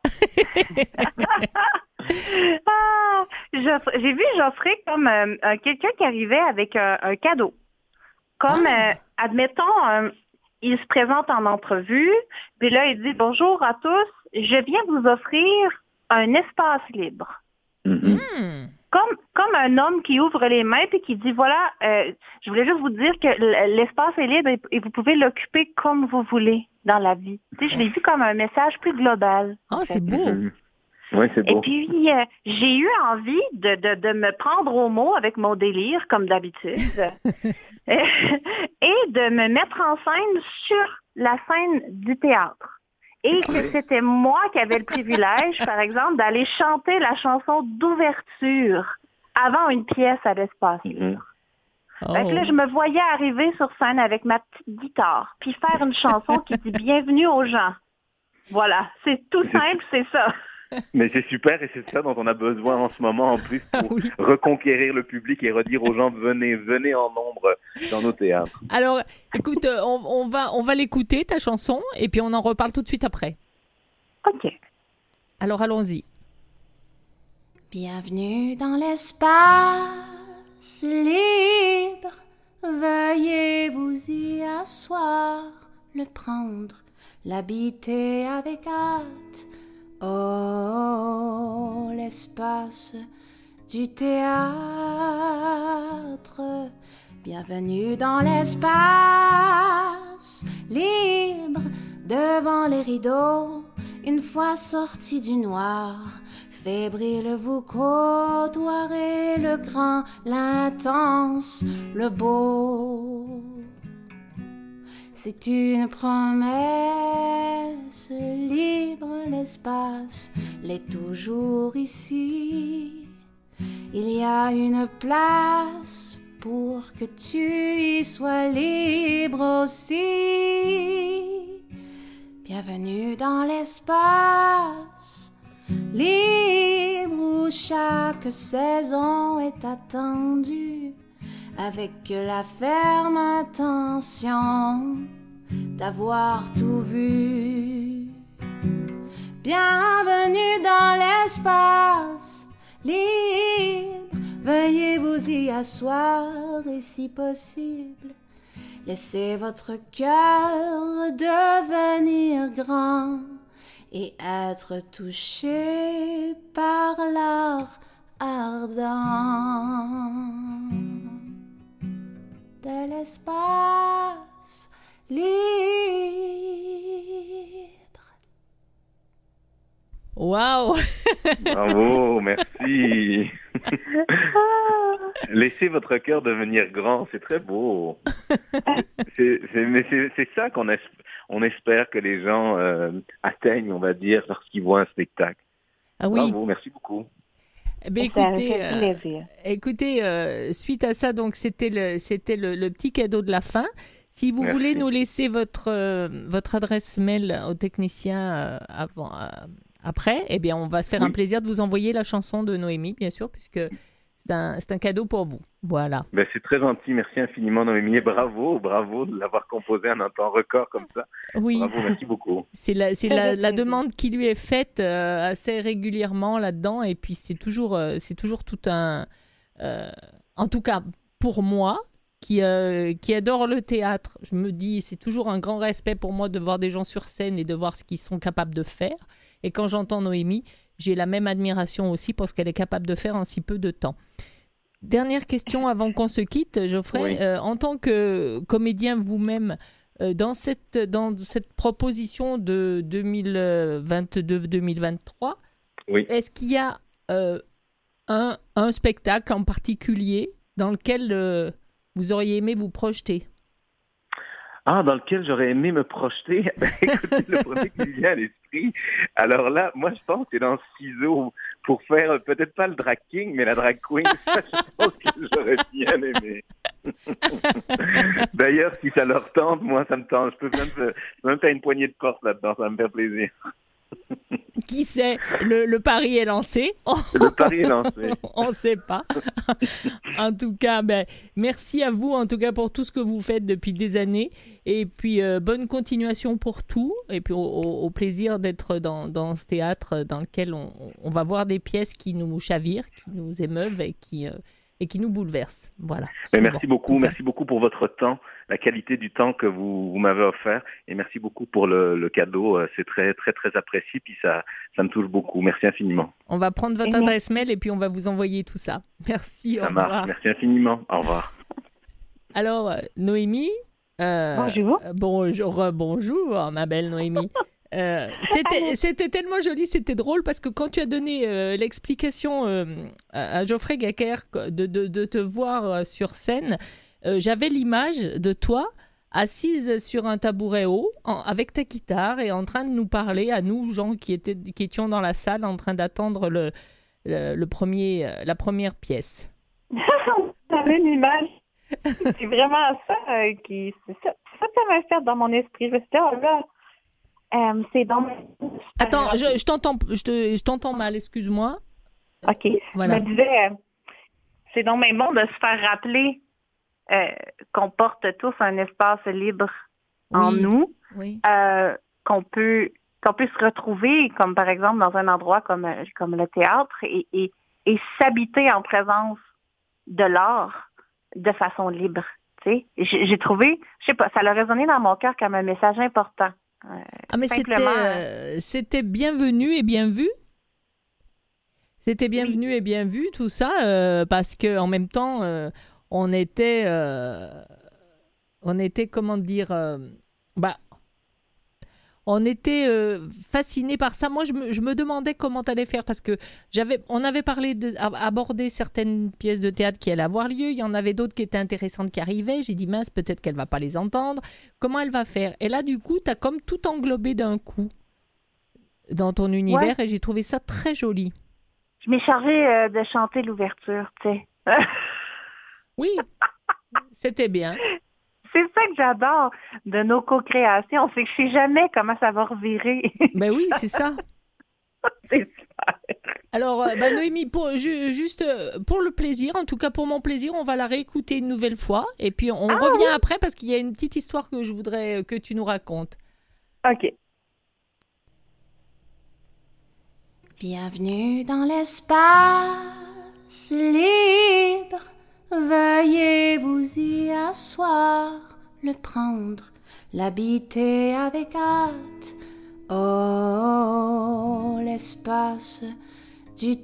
[SPEAKER 7] Ah, j'ai vu Geoffrey comme quelqu'un qui arrivait avec un cadeau. Comme, admettons, il se présente en entrevue, puis là, il dit « Bonjour à tous, je viens vous offrir un espace libre. »
[SPEAKER 3] Mhm.
[SPEAKER 7] Comme un homme qui ouvre les mains puis qui dit voilà, je voulais juste vous dire que l'espace est libre et vous pouvez l'occuper comme vous voulez dans la vie. Tu sais, je l'ai vu comme un message plus global.
[SPEAKER 1] Ah,
[SPEAKER 7] en fait.
[SPEAKER 1] c'est beau.
[SPEAKER 3] Mhm. Oui, c'est
[SPEAKER 7] Et
[SPEAKER 3] beau.
[SPEAKER 7] puis, j'ai eu envie de me prendre au mot avec mon délire, comme d'habitude, et de me mettre en scène sur la scène du théâtre. Et que c'était moi qui avais le privilège, par exemple, d'aller chanter la chanson d'ouverture avant une pièce à l'espace.
[SPEAKER 3] Mhm.
[SPEAKER 7] Fait que là, je me voyais arriver sur scène avec ma petite guitare, puis faire une chanson qui dit « Bienvenue aux gens ». Voilà, c'est tout simple, c'est ça.
[SPEAKER 3] Mais c'est super et c'est ça dont on a besoin en ce moment en plus pour
[SPEAKER 1] Oui.
[SPEAKER 3] reconquérir le public et redire aux gens venez en nombre dans nos théâtres.
[SPEAKER 1] Alors, écoute, on va l'écouter, ta chanson, et puis on en reparle tout de suite après.
[SPEAKER 7] OK.
[SPEAKER 1] Alors, allons-y.
[SPEAKER 2] Bienvenue dans l'espace libre. Veuillez vous y asseoir, le prendre,
[SPEAKER 8] l'habiter avec hâte. Oh, l'espace du théâtre. Bienvenue dans l'espace libre devant les rideaux. Une fois sorti du noir, fébrile vous côtoierez le grand, l'intense, le beau. C'est une promesse libre, l'espace l'est toujours ici. Il y a une place pour que tu y sois libre aussi. Bienvenue dans l'espace libre où chaque saison est attendue avec la ferme intention d'avoir tout vu. Bienvenue dans l'espace libre, veuillez vous y asseoir et si possible, laissez votre cœur devenir grand et être touché par l'art ardent de l'espace libre.
[SPEAKER 1] Waouh!
[SPEAKER 3] Bravo, merci. Laissez votre cœur devenir grand, c'est très beau. Mais c'est ça on espère que les gens atteignent, on va dire, lorsqu'ils voient un spectacle.
[SPEAKER 1] Ah oui.
[SPEAKER 3] Bravo, merci beaucoup.
[SPEAKER 1] Eh bien, écoutez, suite à ça, donc c'était le petit cadeau de la fin. Si vous voulez nous laisser votre adresse mail au technicien après, eh bien, on va se faire un plaisir de vous envoyer la chanson de Noémie, bien sûr, puisque c'est un cadeau pour vous. Voilà.
[SPEAKER 3] Ben, c'est très gentil. Merci infiniment, Noémie. Et bravo de l'avoir composé en un temps record comme ça.
[SPEAKER 1] Oui.
[SPEAKER 3] Bravo, merci beaucoup.
[SPEAKER 1] C'est la demande qui lui est faite assez régulièrement là-dedans. Et puis, c'est toujours tout un... en tout cas, pour moi, qui adore le théâtre, je me dis, c'est toujours un grand respect pour moi de voir des gens sur scène et de voir ce qu'ils sont capables de faire. Et quand j'entends Noémie, j'ai la même admiration aussi parce qu'elle est capable de faire en si peu de temps. Dernière question avant qu'on se quitte, Geoffrey.
[SPEAKER 3] Oui.
[SPEAKER 1] En tant que comédien vous-même, dans cette proposition de 2022-2023,
[SPEAKER 3] oui.
[SPEAKER 1] Est-ce qu'il y a un spectacle en particulier dans lequel vous auriez aimé vous projeter?
[SPEAKER 3] Dans lequel j'aurais aimé me projeter. Écoutez, le premier qui me vient à l'esprit. Alors là, moi, je pense que c'est dans Ciseaux pour faire peut-être pas le drag king, mais la drag queen. Ça, je pense que j'aurais bien aimé. D'ailleurs, si ça leur tente, moi, ça me tente. Je peux même faire une poignée de porte là-dedans. Ça va me faire plaisir.
[SPEAKER 1] Qui sait? Le pari est lancé.
[SPEAKER 3] Le pari est lancé.
[SPEAKER 1] On ne sait pas. En tout cas, merci à vous en tout cas pour tout ce que vous faites depuis des années. Et puis, bonne continuation pour tout. Et puis, au plaisir d'être dans ce théâtre dans lequel on va voir des pièces qui nous chavirent, qui nous émeuvent et qui nous bouleversent. Voilà.
[SPEAKER 3] Mais merci beaucoup. Merci beaucoup pour votre temps, la qualité du temps que vous m'avez offert. Et merci beaucoup pour le cadeau. C'est très, très, très apprécié. Puis ça me touche beaucoup. Merci infiniment.
[SPEAKER 1] On va prendre votre adresse mail et puis on va vous envoyer tout ça. Merci.
[SPEAKER 3] Ça
[SPEAKER 1] au revoir.
[SPEAKER 3] marche. Merci infiniment. Au revoir.
[SPEAKER 1] Alors, Noémie.
[SPEAKER 7] Bonjour.
[SPEAKER 1] Bonjour, ma belle Noémie. C'était tellement joli, c'était drôle parce que quand tu as donné l'explication à Geoffrey Gacker de te voir sur scène, j'avais l'image de toi assise sur un tabouret haut avec ta guitare et en train de nous parler à nous, gens qui étions dans la salle en train d'attendre la première pièce.
[SPEAKER 7] J'avais une image. C'est vraiment ça ça m'a fait dans mon esprit. Je me suis dit, oh là, c'est dans mon...
[SPEAKER 1] Attends, je t'entends mal, excuse-moi.
[SPEAKER 7] OK.
[SPEAKER 1] Voilà.
[SPEAKER 7] Je me disais, c'est dans mes bon de se faire rappeler qu'on porte tous un espace libre en nous, qu'on peut se retrouver, comme par exemple dans un endroit comme le théâtre, et s'habiter en présence de l'art de façon libre. Tu sais, j'ai trouvé, je sais pas, ça a résonné dans mon cœur comme un message important.
[SPEAKER 1] Ah, mais c'était bienvenu et bien vu. C'était bienvenu et bien vu, tout ça, parce qu'en même temps, on était, comment dire, on était fascinés par ça. Moi, je me demandais comment t'allais faire parce que on avait abordé certaines pièces de théâtre qui allaient avoir lieu. Il y en avait d'autres qui étaient intéressantes qui arrivaient. J'ai dit mince, peut-être qu'elle va pas les entendre. Comment elle va faire? Et là, du coup, t'as comme tout englobé d'un coup dans ton univers et j'ai trouvé ça très joli.
[SPEAKER 7] Je m'ai chargée de chanter l'ouverture, tu sais.
[SPEAKER 1] Oui, c'était bien.
[SPEAKER 7] C'est ça que j'adore de nos co-créations, c'est que je sais jamais comment ça va revirer.
[SPEAKER 1] Ben oui, c'est ça.
[SPEAKER 7] C'est super.
[SPEAKER 1] Alors, Noémie, juste pour le plaisir, en tout cas pour mon plaisir, on va la réécouter une nouvelle fois. Et puis, on revient après parce qu'il y a une petite histoire que je voudrais que tu nous racontes.
[SPEAKER 7] OK.
[SPEAKER 8] Bienvenue dans l'espace libre. Veuillez vous y asseoir, le prendre, l'habiter avec hâte. Oh, l'espace du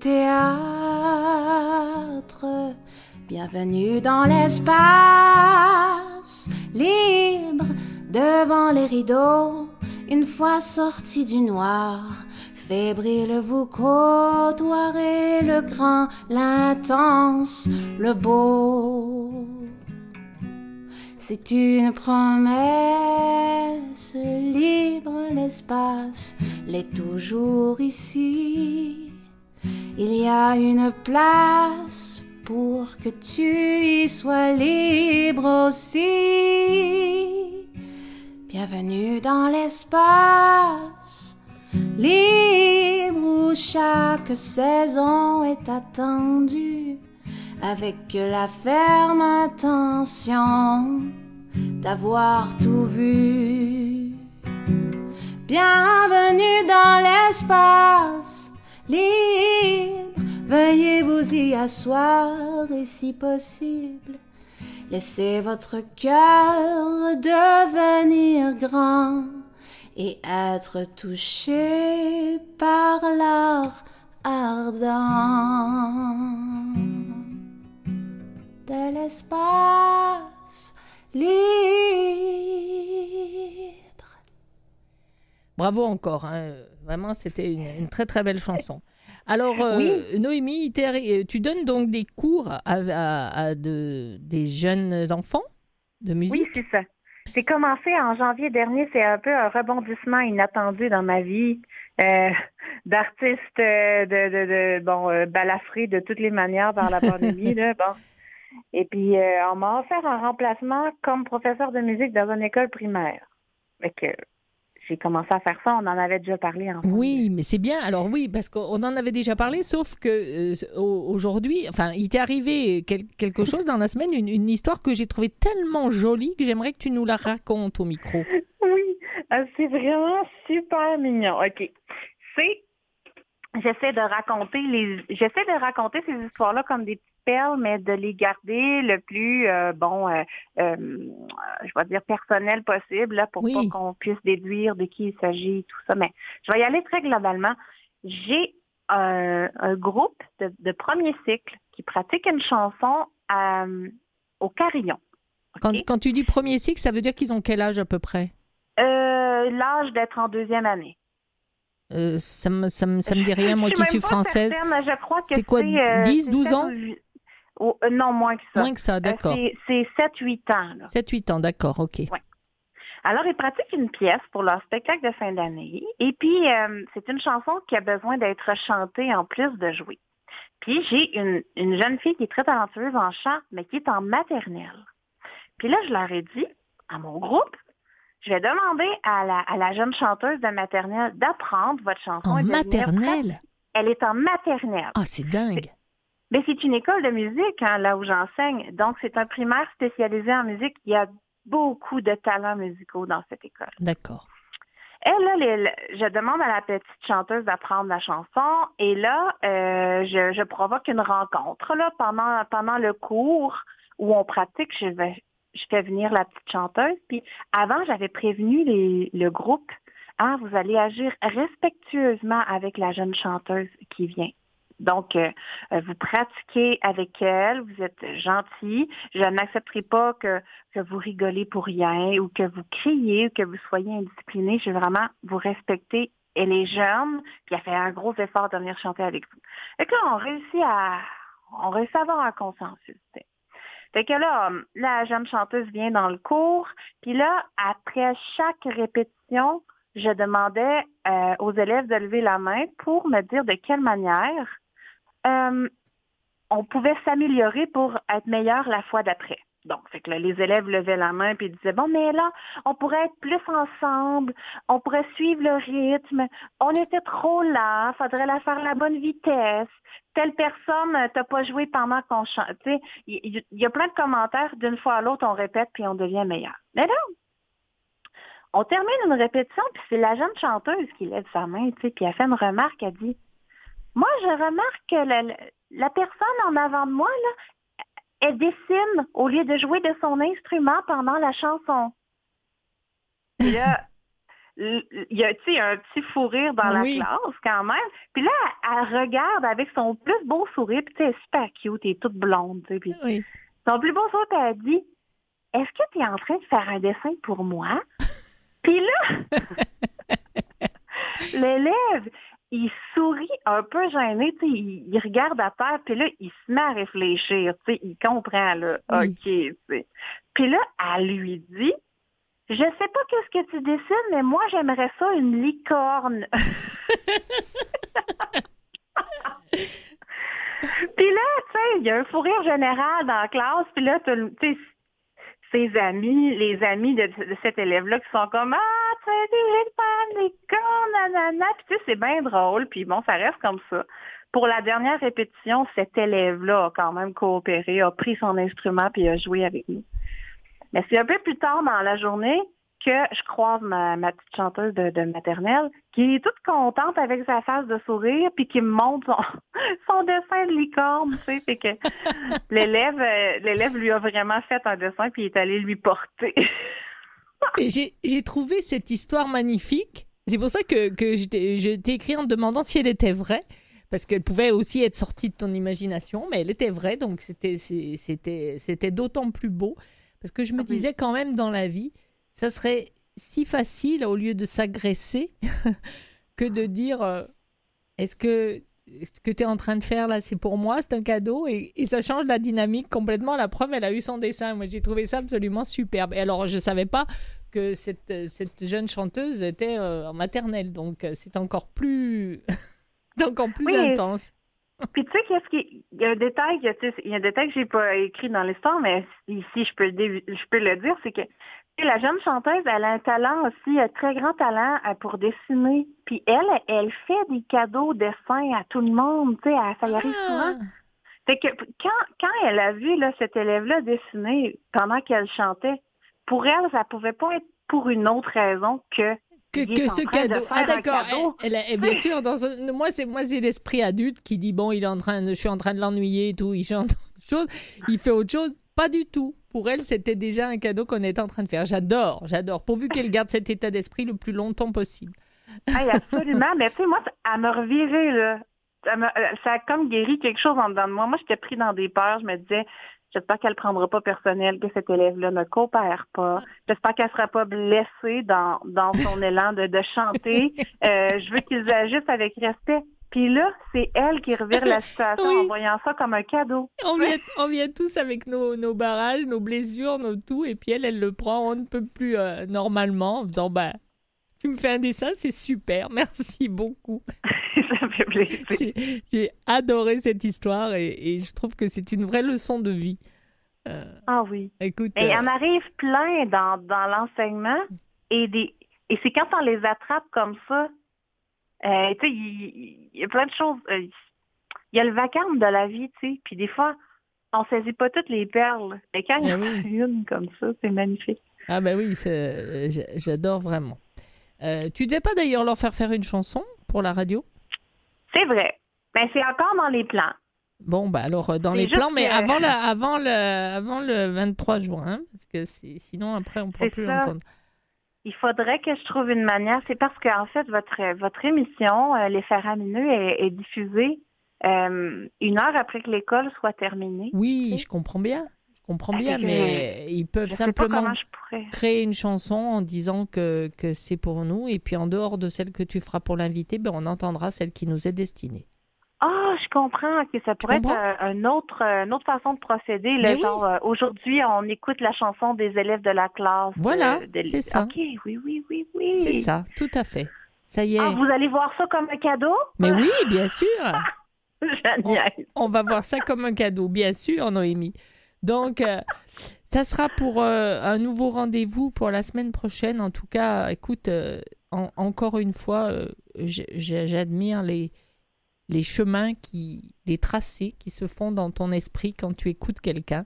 [SPEAKER 8] théâtre. Bienvenue dans l'espace libre, devant les rideaux, une fois sorti du noir. Fébrile, vous côtoierez le grand, l'intense, le beau. C'est une promesse libre, l'espace l'est toujours ici. Il y a une place pour que tu y sois libre aussi. Bienvenue dans l'espace libre où chaque saison est attendue avec la ferme intention d'avoir tout vu. Bienvenue dans l'espace libre, veuillez vous y asseoir et si possible, laissez votre cœur devenir grand et être touché par l'art ardent de l'espace libre.
[SPEAKER 1] Bravo encore, hein. Vraiment c'était une très très belle chanson. Alors Noémie, tu donnes donc des cours à des jeunes enfants de musique?
[SPEAKER 7] Oui, c'est ça. J'ai commencé en janvier dernier, c'est un peu un rebondissement inattendu dans ma vie d'artiste, balafré de toutes les manières par la pandémie, là, bon. Et puis, on m'a offert un remplacement comme professeur de musique dans une école primaire. Fait que j'ai commencé à faire ça, on en avait déjà parlé ensemble.
[SPEAKER 1] Oui, mais c'est bien. Alors oui, parce qu'on en avait déjà parlé, sauf que aujourd'hui, enfin, il t'est arrivé quelque chose dans la semaine, une histoire que j'ai trouvée tellement jolie que j'aimerais que tu nous la racontes au micro.
[SPEAKER 7] Oui, c'est vraiment super mignon. OK. J'essaie de raconter ces histoires-là comme des petites perles, mais de les garder le plus, je vais dire personnel possible, là, pour pas qu'on puisse déduire de qui il s'agit, tout ça. Mais je vais y aller très globalement. J'ai un groupe de premier cycle qui pratique une chanson au carillon. Okay?
[SPEAKER 1] Quand tu dis premier cycle, ça veut dire qu'ils ont quel âge à peu près?
[SPEAKER 7] L'âge d'être en deuxième année.
[SPEAKER 1] Ça me dit rien, moi qui suis française.
[SPEAKER 7] Certaine, je crois que
[SPEAKER 1] c'est quoi, 10, 12 ans?
[SPEAKER 7] Non, moins que ça.
[SPEAKER 1] Moins que ça, d'accord.
[SPEAKER 7] C'est 7-8 ans.
[SPEAKER 1] 7-8 ans, d'accord, OK.
[SPEAKER 7] Ouais. Alors, ils pratiquent une pièce pour leur spectacle de fin d'année. Et puis, c'est une chanson qui a besoin d'être chantée en plus de jouer. Puis, j'ai une jeune fille qui est très talentueuse en chant, mais qui est en maternelle. Puis là, je leur ai dit, à mon groupe, je vais demander à la jeune chanteuse de maternelle d'apprendre votre chanson.
[SPEAKER 1] En maternelle?
[SPEAKER 7] Elle est en maternelle.
[SPEAKER 1] Ah, c'est dingue.
[SPEAKER 7] Mais c'est une école de musique, hein, là où j'enseigne. Donc, c'est un primaire spécialisé en musique. Il y a beaucoup de talents musicaux dans cette école.
[SPEAKER 1] D'accord.
[SPEAKER 7] Elle, là, je demande à la petite chanteuse d'apprendre la chanson. Et là, je provoque une rencontre. Là, pendant le cours où on pratique, je fais venir la petite chanteuse. Puis avant, j'avais prévenu le groupe vous allez agir respectueusement avec la jeune chanteuse qui vient. Donc, vous pratiquez avec elle, vous êtes gentil. Je n'accepterai pas que vous rigolez pour rien ou que vous criez ou que vous soyez indiscipliné. Je vais vraiment vous respecter. Elle est jeune, puis elle fait un gros effort de venir chanter avec vous. Fait que là, on réussit à avoir un consensus. T'sais. Fait que là, la jeune chanteuse vient dans le cours, puis là, après chaque répétition, je demandais aux élèves de lever la main pour me dire de quelle manière on pouvait s'améliorer pour être meilleur la fois d'après. Donc, fait que là, les élèves levaient la main puis disaient, bon, mais là, on pourrait être plus ensemble, on pourrait suivre le rythme, on était trop lent, faudrait la faire à la bonne vitesse, telle personne t'as pas joué pendant qu'on chante. Tu sais, il y a plein de commentaires, d'une fois à l'autre, on répète puis on devient meilleur. Mais là, on termine une répétition puis c'est la jeune chanteuse qui lève sa main, tu sais, puis elle fait une remarque, elle dit, moi, je remarque que la personne en avant de moi, là, elle dessine au lieu de jouer de son instrument pendant la chanson. Et là, il y a un petit fou rire dans la classe quand même. Puis là, elle regarde avec son plus beau sourire, puis elle est super cute, elle est toute blonde. Puis son plus beau sourire, puis elle dit, est-ce que tu es en train de faire un dessin pour moi? Puis là, l'élève, il sourit un peu gêné, tu sais, il regarde à terre, puis là, il se met à réfléchir, tu sais, il comprend, là, OK, tu sais. Puis là, elle lui dit, je sais pas qu'est-ce que tu dessines, mais moi, j'aimerais ça une licorne. Puis là, tu sais, il y a un fou rire général dans la classe, puis là, tu sais, ses amis, les amis de cet élève-là qui sont comme « Ah, tu sais, des licornes, nanana », puis tu sais, c'est bien drôle, puis bon, ça reste comme ça. Pour la dernière répétition, cet élève-là a quand même coopéré, a pris son instrument, puis a joué avec nous. Mais c'est un peu plus tard dans la journée que je croise ma petite chanteuse de maternelle qui est toute contente avec sa face de sourire puis qui me montre son dessin de licorne, tu sais, fait que l'élève lui a vraiment fait un dessin puis il est allé lui porter.
[SPEAKER 1] Et j'ai trouvé cette histoire magnifique. C'est pour ça que je t'ai écrit en demandant si elle était vraie, parce qu'elle pouvait aussi être sortie de ton imagination, mais elle était vraie, donc c'était d'autant plus beau, parce que je me disais quand même dans la vie, ça serait si facile, au lieu de s'agresser, que de dire est-ce que tu es en train de faire là, c'est pour moi, c'est un cadeau, et ça change la dynamique complètement. La preuve, elle a eu son dessin. Moi, j'ai trouvé ça absolument superbe. Et alors, je ne savais pas que cette jeune chanteuse était en maternelle, donc c'est encore plus, intense.
[SPEAKER 7] Puis tu sais, il y a un détail que j'ai pas écrit dans l'histoire, mais ici je peux le dire, c'est que la jeune chanteuse, elle a un talent aussi, un très grand talent pour dessiner. Puis elle fait des cadeaux dessins à tout le monde, tu sais, ça y arrive souvent. Fait que quand elle a vu là, cet élève-là dessiner pendant qu'elle chantait, pour elle, ça pouvait pas être pour une autre raison que
[SPEAKER 1] ce cadeau. Ah d'accord. Bien sûr, moi c'est l'esprit adulte qui dit bon, je suis en train de l'ennuyer et tout, il chante autre chose, il fait autre chose. Pas du tout. Pour elle, c'était déjà un cadeau qu'on était en train de faire. J'adore. Pourvu qu'elle garde cet état d'esprit le plus longtemps possible.
[SPEAKER 7] Absolument. Mais tu sais, moi, elle m'a reviré, là. Ça a comme guéri quelque chose en dedans de moi. Moi, j'étais pris dans des peurs. Je me disais, j'espère qu'elle ne prendra pas personnel, que cet élève-là ne coopère pas. J'espère qu'elle ne sera pas blessée dans son élan de chanter. Je veux qu'ils agissent avec respect. Puis là, c'est elle qui revire la situation en voyant ça comme un cadeau.
[SPEAKER 1] On vient tous avec nos barrages, nos blessures, nos tout, et puis elle le prend, on ne peut plus normalement, en disant, tu me fais un dessin, c'est super, merci beaucoup.
[SPEAKER 7] Ça fait plaisir.
[SPEAKER 1] J'ai adoré cette histoire et je trouve que c'est une vraie leçon de vie.
[SPEAKER 7] Ah oui.
[SPEAKER 1] Écoute,
[SPEAKER 7] et on arrive plein dans l'enseignement, et c'est quand on les attrape comme ça. Tu sais, il y a plein de choses. Il y a le vacarme de la vie, tu sais. Puis des fois, on saisit pas toutes les perles. Mais quand il y en a une comme ça, c'est magnifique.
[SPEAKER 1] Ah ben oui, j'adore vraiment. Tu devais pas d'ailleurs leur faire une chanson pour la radio?
[SPEAKER 7] C'est vrai. Ben c'est encore dans les plans.
[SPEAKER 1] Bon, alors dans les plans, mais avant le 23 juin, hein, parce que sinon après on ne pourra plus l'entendre.
[SPEAKER 7] Il faudrait que je trouve une manière. C'est parce qu'en fait, votre émission, Les Faramineux, est diffusée 1 heure après que l'école soit terminée.
[SPEAKER 1] Oui, je comprends bien. Mais ils peuvent
[SPEAKER 7] je sais pas
[SPEAKER 1] simplement
[SPEAKER 7] comment je pourrais.
[SPEAKER 1] créer une chanson en disant que c'est pour nous. Et puis en dehors de celle que tu feras pour l'invité, ben, on entendra celle qui nous est destinée.
[SPEAKER 7] Ah, je comprends que ça pourrait être une autre façon de procéder. Là,
[SPEAKER 1] Mais
[SPEAKER 7] genre, aujourd'hui, on écoute la chanson des élèves de la classe.
[SPEAKER 1] Voilà, c'est ça.
[SPEAKER 7] OK, oui.
[SPEAKER 1] C'est ça, tout à fait. Ça y est.
[SPEAKER 7] Ah, vous allez voir ça comme un cadeau?
[SPEAKER 1] Mais oui, bien sûr.
[SPEAKER 7] Génial.
[SPEAKER 1] On va voir ça comme un cadeau, bien sûr, Noémie. Donc, ça sera pour un nouveau rendez-vous pour la semaine prochaine. En tout cas, écoute, encore une fois, j'admire les chemins, les tracés qui se font dans ton esprit quand tu écoutes quelqu'un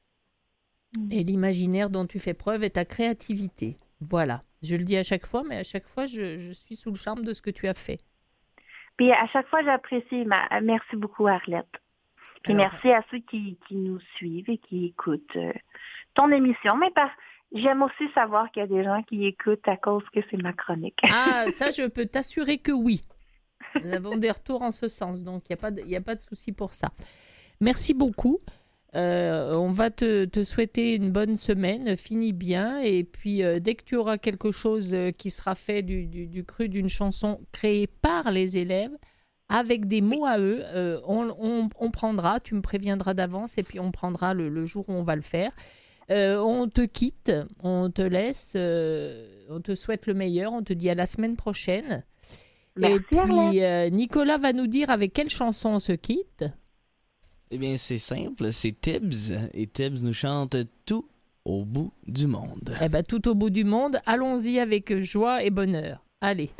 [SPEAKER 1] et l'imaginaire dont tu fais preuve et ta créativité. Voilà, je le dis à chaque fois, mais à chaque fois, je suis sous le charme de ce que tu as fait.
[SPEAKER 7] Puis à chaque fois, j'apprécie. Merci beaucoup, Arlette. Puis merci à ceux qui nous suivent et qui écoutent ton émission. Mais j'aime aussi savoir qu'il y a des gens qui écoutent à cause que c'est ma chronique.
[SPEAKER 1] Ah, ça, je peux t'assurer que oui. Nous avons des retours en ce sens, donc il n'y a pas de souci pour ça. Merci beaucoup. On va te souhaiter une bonne semaine, finis bien, et puis dès que tu auras quelque chose qui sera fait du cru d'une chanson créée par les élèves, avec des mots à eux, on prendra, tu me préviendras d'avance, et puis on prendra le jour où on va le faire. On te quitte, on te laisse, on te souhaite le meilleur, on te dit à la semaine prochaine.
[SPEAKER 7] Merci,
[SPEAKER 1] et puis Nicolas va nous dire avec quelle chanson on se quitte.
[SPEAKER 9] Eh bien, c'est simple, c'est Tibbs. Et Tibbs nous chante Tout au bout du monde.
[SPEAKER 1] Eh bien, tout au bout du monde, allons-y avec joie et bonheur. Allez.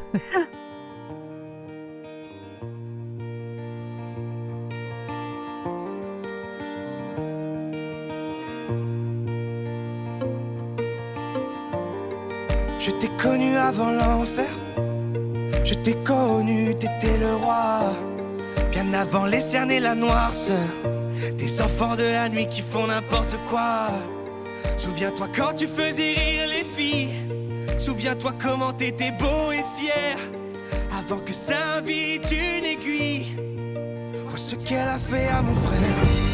[SPEAKER 10] Je t'ai connu avant l'enfer. Je t'ai connu, t'étais le roi. Bien avant les cernes et la noirceur. Des enfants de la nuit qui font n'importe quoi. Souviens-toi quand tu faisais rire les filles. Souviens-toi comment t'étais beau et fier. Avant que ça invite une aiguille. Vois ce qu'elle a fait à mon frère.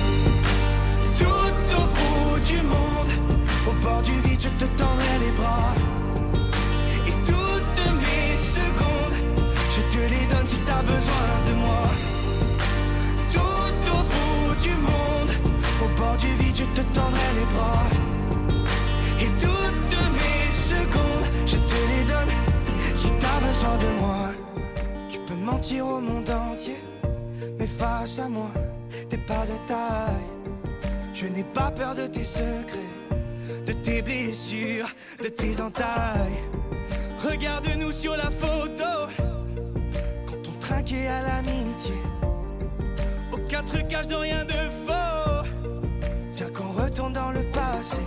[SPEAKER 10] Tout au bout du monde, au bord du vide, je te tendrai les bras. Et toutes mes secondes, je te les donne si t'as besoin de moi. Tout au bout du monde, au bord du vide, je te tendrai les bras. Et toutes mes secondes, je te les donne si t'as besoin de moi. Tu peux mentir au monde entier, mais face à moi, t'es pas de taille. Je n'ai pas peur de tes secrets, de tes blessures, de tes entailles. Regarde-nous sur la photo, quand on trinquait à l'amitié. Aucun trucage de rien de faux. Viens qu'on retourne dans le passé.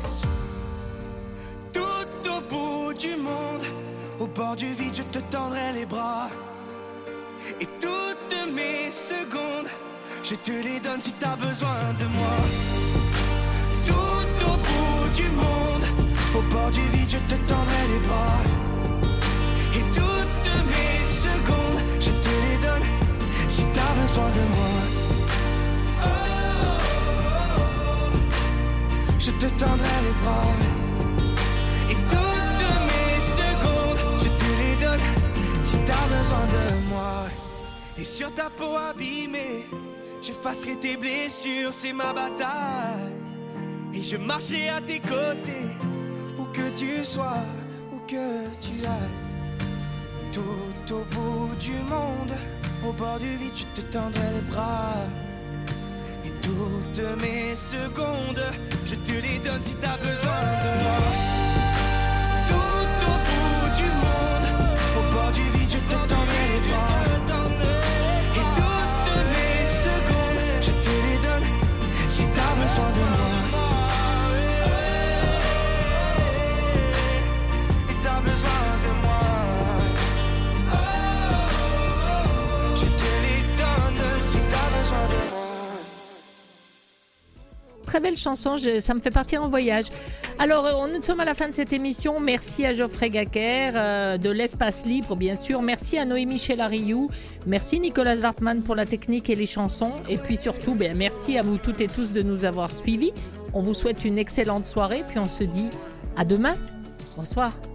[SPEAKER 10] Tout au bout du monde, au bord du vide, je te tendrai les bras. Et toutes mes secondes, je te les donne si t'as besoin de moi. Tout au bout du monde, au bord du vide, je te tendrai les bras. Et toutes mes secondes, je te les donne si t'as besoin de moi. Je te tendrai les bras. Et toutes mes secondes, je te les donne si t'as besoin de moi. Et sur ta peau abîmée, j'effacerai tes blessures, c'est ma bataille. Et je marcherai à tes côtés, où que tu sois, où que tu ailles. Tout au bout du monde, au bord du vide, je te tendrai les bras. Et toutes mes secondes, je te les donne si t'as besoin de moi. Tout au bout du monde, au bord du vide, je te tendrai les bras. Et toutes mes secondes, je te les donne si t'as besoin de moi. Et t'as besoin de moi.
[SPEAKER 1] très belle chanson, ça me fait partir en voyage. Alors, nous sommes à la fin de cette émission. Merci à Geoffrey Gacker de l'Espace Libre, bien sûr. Merci à Noémie Chelariou. Merci Nicolas Wartmann pour la technique et les chansons. Et puis surtout, merci à vous toutes et tous de nous avoir suivis. On vous souhaite une excellente soirée, puis on se dit à demain. Bonsoir.